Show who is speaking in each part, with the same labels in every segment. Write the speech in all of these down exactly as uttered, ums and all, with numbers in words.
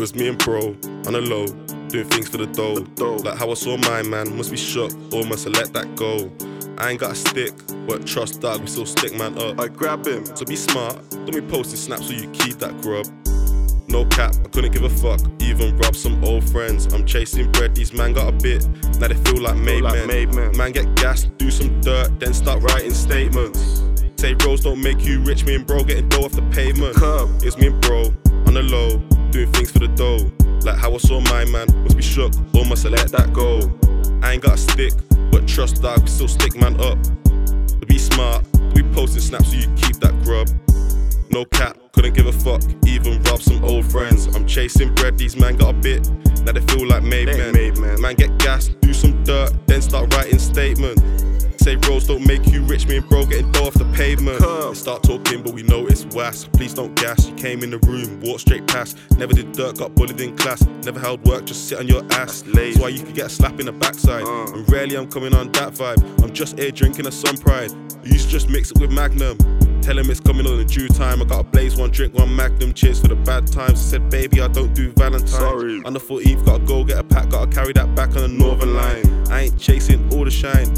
Speaker 1: was me and bro, on the low, doing things for the dough. For the dough. Like how I saw my man, must be shook, almost I let that go. I ain't got a stick, but trust dog, we still stick man up. I grab him, so be smart, don't be posting snaps so you keep that grub. No cap, I couldn't give a fuck, even rob some old friends. I'm chasing bread, these man got a bit, now they feel like made men. Made men. Man get gassed, do some dirt, then start writing statements. Say bros don't make you rich, me and bro getting dough off the pavement. Curb. It's me and bro, on the low, doing things for the dough. Like how I saw my man, must be shook, almost I let that go. I ain't got a stick, but trust dog, we still stick man up. To be smart, we posting snaps so you keep that grub. No cap, couldn't give a fuck, even rob some old friends. I'm chasing bread, these man got a bit, now they feel like made men. Made men. Man get gassed, do some dirt, then start writing statements. Say bros don't make you rich, me and bro getting dough off the pavement. They start talking but we know it's was. Please don't gas, you came in the room, walked straight past. Never did dirt, got bullied in class. Never held work, just sit on your ass. That's why you could get a slap in the backside. uh. And rarely I'm coming on that vibe, I'm just here drinking a sun pride. I used to just mix it with Magnum, tell him it's coming on in due time. I gotta blaze one, drink one Magnum, cheers for the bad times. I said baby I don't do Valentine's. Sorry. On the fourteenth gotta go get a pack, gotta carry that back on the northern line. I ain't chasing all the shine.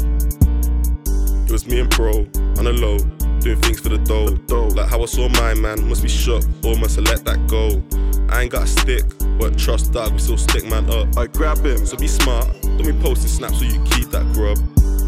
Speaker 1: It was me and bro, on the low, doing things for the dough. For the dough. Like how I saw my man, must be shook, almost I let that go. I ain't got a stick, but trust dog, we still stick man up. I grab him, so be smart, don't be posting snaps so you keep that grub.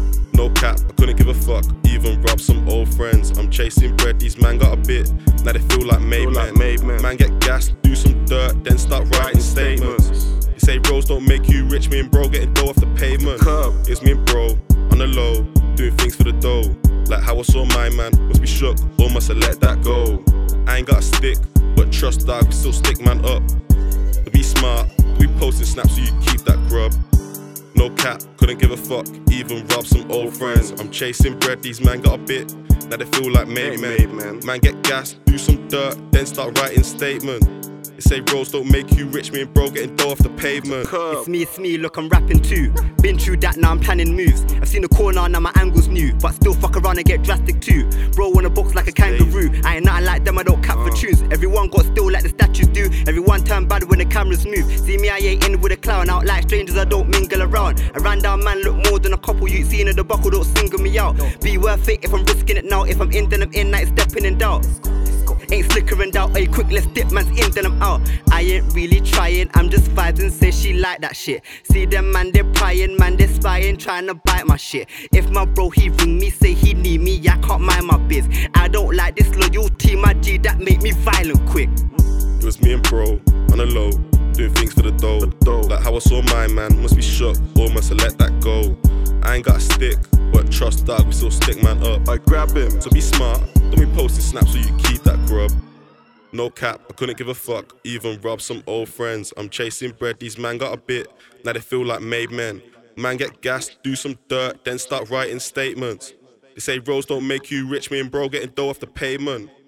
Speaker 1: No cap, I couldn't give a fuck, even rob some old friends. I'm chasing bread, these man got a bit, now they feel like made, feel men. Like made men. Man get gassed, do some dirt, then start writing statements. You say bros don't make you rich, me and bro getting dough off the pavement. Curb. It's me and bro, on the low, doing things for the dough. Like how I saw my man, must be shook, almost I let that go. I ain't got a stick, but trust dog, we still stick man up. To be smart, we posting snaps so you keep that grub. No cap, couldn't give a fuck, even rob some old friends. I'm chasing bread, these man got a bit, now they feel like made men. Man get gassed, do some dirt, then start writing statements. They say bros don't make you rich, me and bro getting dough off the pavement.
Speaker 2: It's me, it's me, look I'm rapping too. Been through that, now I'm planning moves. I've seen the corner, now my angle's new, but still fuck around and get drastic too. Bro on a box like a kangaroo, I ain't nothing like them, I don't cap for tunes. Everyone got still like the statues do, everyone turn bad when the cameras move. See me, I ain't in with a clown, out like strangers I don't mingle around. A ran down man look more than a couple, you seen in the buckle, don't single me out. Be worth it if I'm risking it now, if I'm in then I'm in, like stepping in doubt. Ain't slickering out, hey quick let's dip, man's in then I'm out. I ain't really trying, I'm just vibing, say she like that shit. See them man they prying, man they spying, trying to bite my shit. If my bro he ring me, say he need me, I can't mind my biz. I don't like this loyalty, my G, that make me violent quick.
Speaker 1: It was me and bro, on the low, doing things for the dough. For the dough. Like how I saw my man, must be shook, almost I let that go. I ain't got a stick, but trust dog, we still stick man up. I grab him, so be smart, don't be posting snaps so you keep that grub. No cap, I couldn't give a fuck, even rob some old friends. I'm chasing bread, these man got a bit, now they feel like made men. Man get gassed, do some dirt, then start writing statements. They say bros don't make you rich, me and bro getting dough off the pavement.